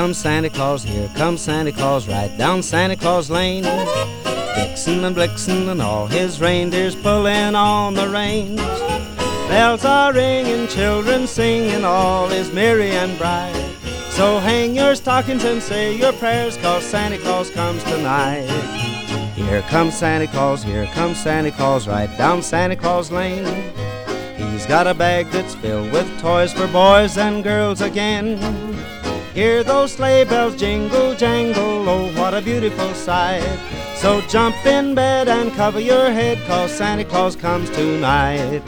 comes Santa Claus, right down Santa Claus Lane. Vixen and Blixen and all his reindeers pulling on the reins. Bells are ringing, children singing, all is merry and bright. So hang your stockings and say your prayers, 'cause Santa Claus comes tonight. Here comes Santa Claus, right down Santa Claus Lane. He's got a bag that's filled with toys for boys and girls again. Hear those sleigh bells jingle, jangle, oh, what a beautiful sight. So jump in bed and cover your head, 'cause Santa Claus comes tonight.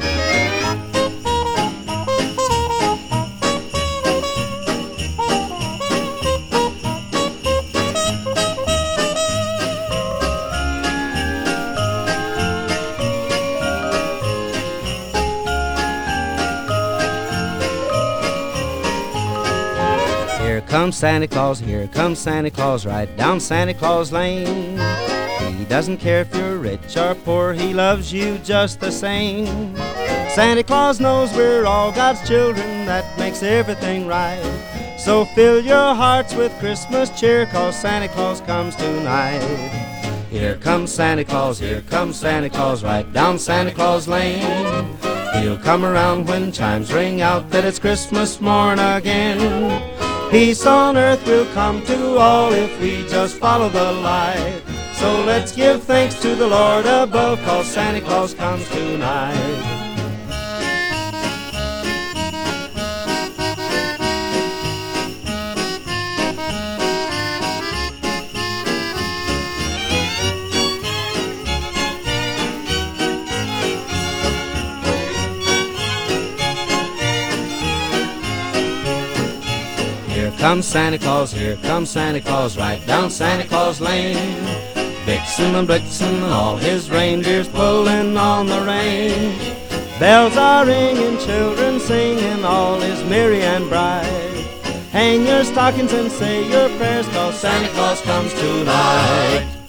Here comes Santa Claus, right down Santa Claus Lane. He doesn't care if you're rich or poor, he loves you just the same. Santa Claus knows we're all God's children, that makes everything right. So fill your hearts with Christmas cheer, 'cause Santa Claus comes tonight. Here comes Santa Claus, right down Santa Claus Lane. He'll come around when chimes ring out that it's Christmas morn again. Peace on earth will come to all if we just follow the light. So let's give thanks to the Lord above, 'cause Santa Claus comes tonight. Here comes Santa Claus, right down Santa Claus Lane. Vixen and Blixen and all his reindeers pulling on the reins. Bells are ringing, children singing, all is merry and bright. Hang your stockings and say your prayers, 'cause Santa Claus comes tonight.